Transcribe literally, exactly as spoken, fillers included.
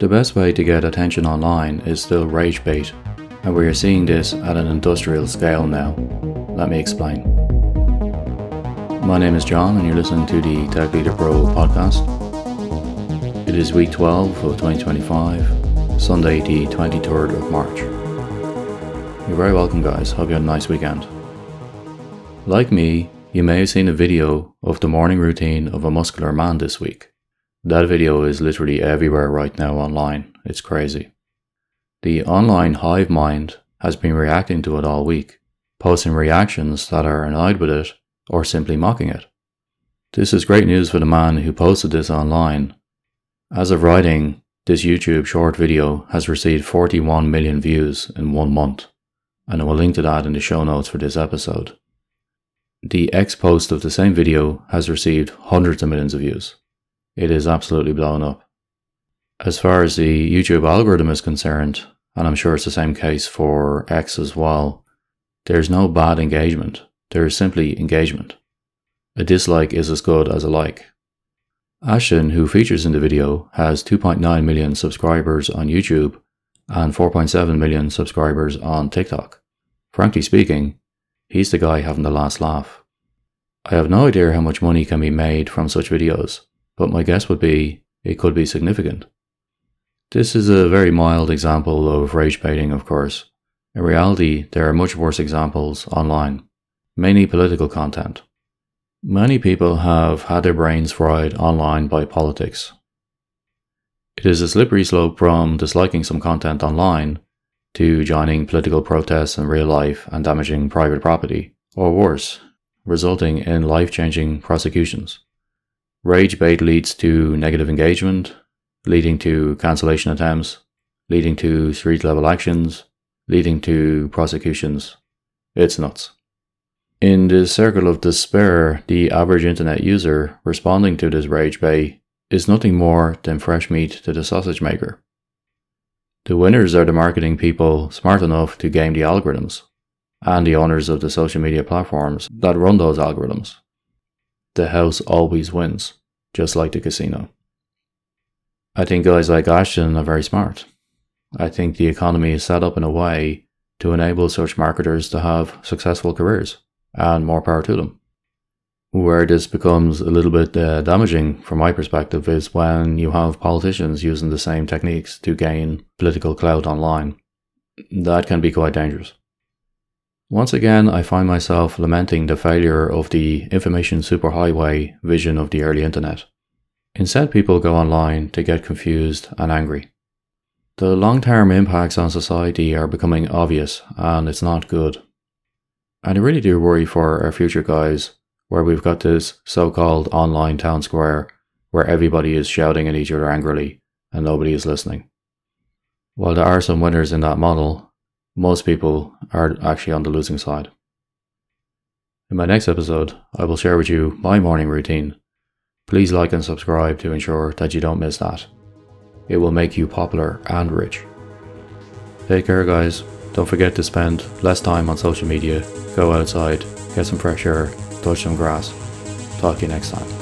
The best way to get attention online is still rage bait, and we are seeing this at an industrial scale now. Let me explain. My name is John and you're listening to the Tech Leader Pro podcast. It is week twelve of twenty twenty-five, Sunday the twenty-third of March. You're very welcome guys, hope you had a nice weekend. Like me, you may have seen a video of the morning routine of a muscular man this week. That video is literally everywhere right now online, it's crazy. The online hive mind has been reacting to it all week, posting reactions that are annoyed with it or simply mocking it. This is great news for the man who posted this online. As of writing, this YouTube short video has received forty-one million views in one month, and I will link to that in the show notes for this episode. The X post of the same video has received hundreds of millions of views. It is absolutely blown up. As far as the YouTube algorithm is concerned, and I'm sure it's the same case for X as well, there's no bad engagement, there is simply engagement. A dislike is as good as a like. Ashton, who features in the video, has two point nine million subscribers on YouTube and four point seven million subscribers on TikTok. Frankly speaking, he's the guy having the last laugh. I have no idea how much money can be made from such videos, but my guess would be it could be significant. This is a very mild example of rage baiting, of course. In reality, there are much worse examples online, mainly political content. Many people have had their brains fried online by politics. It is a slippery slope from disliking some content online to joining political protests in real life and damaging private property, or worse, resulting in life-changing prosecutions. Rage bait leads to negative engagement, leading to cancellation attempts, leading to street-level actions, leading to prosecutions. It's nuts. In this circle of despair, the average internet user responding to this rage bait is nothing more than fresh meat to the sausage maker. The winners are the marketing people smart enough to game the algorithms, and the owners of the social media platforms that run those algorithms. The house always wins, just like the casino. I think guys like Ashton are very smart. I think the economy is set up in a way to enable such marketers to have successful careers, and more power to them. Where this becomes a little bit uh, damaging from my perspective is when you have politicians using the same techniques to gain political clout online. That can be quite dangerous. Once again, I find myself lamenting the failure of the information superhighway vision of the early internet. Instead, people go online to get confused and angry. The long-term impacts on society are becoming obvious, and it's not good. And I really do worry for our future, guys, where we've got this so-called online town square where everybody is shouting at each other angrily and nobody is listening. While there are some winners in that model, most people are actually on the losing side. In my next episode, I will share with you my morning routine. Please like and subscribe to ensure that you don't miss that. It will make you popular and rich. Take care guys. Don't forget to spend less time on social media, go outside, get some fresh air, touch some grass. Talk to you next time.